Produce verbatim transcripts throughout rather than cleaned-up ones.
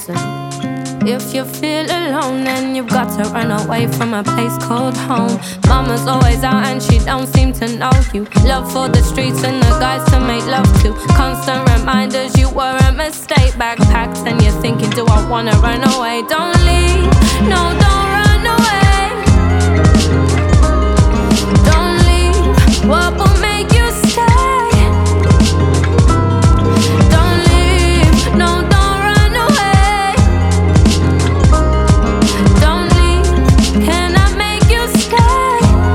Listen, if you feel alone, then you've got to run away from a place called home. Mama's always out and she don't seem to know you. Love for the streets and the guys to make love to. Constant reminders you were a mistake. Backpacked and you're thinking, do I wanna run away? Don't leave, no, don't run away. Don't leave, what will make you stay? Don't leave, no, don't run away. Don't leave, can I make you stay?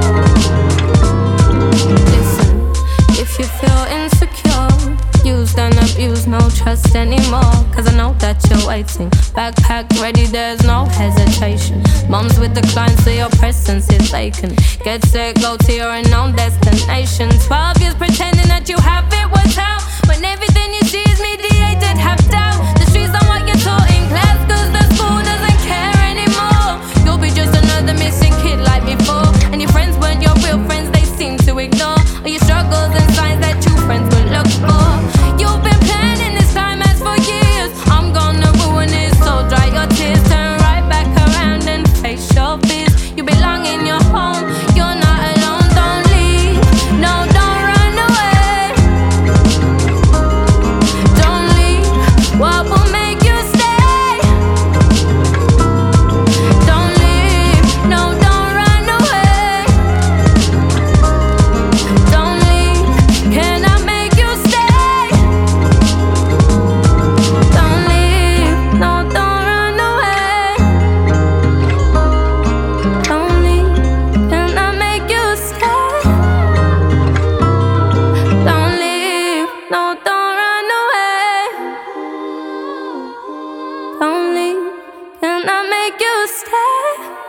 Listen, if you feel insecure, used and abused, no trust anymore. Cause I know that you're waiting, backpack ready, there's no hesitation. Mom's with the clients, so your presence is vacant. Get set, go to your unknown destination. Twelve years pretending that you have it worked out, when everything you see is mediated, have doubt. The streets aren't what you're taught in class, cause the school doesn't care anymore. You'll be just another missing kid like before. And your friends weren't your real friends, they seem to ignore all your struggles and signs that true friends will look for. You've been planning this climax for years. I'm gonna ruin it, so dry your tears. Turn right back around and face your fears. You belong in your home, you're not alone. Don't leave, no, don't run away. Don't leave, what will make you stay? Don't leave, no, don't run away. Don't leave, can I make you stay? Don't leave, no, don't run away. Don't leave, can I make you stay? Don't leave, no, don't run away. Don't leave, can I make you stay?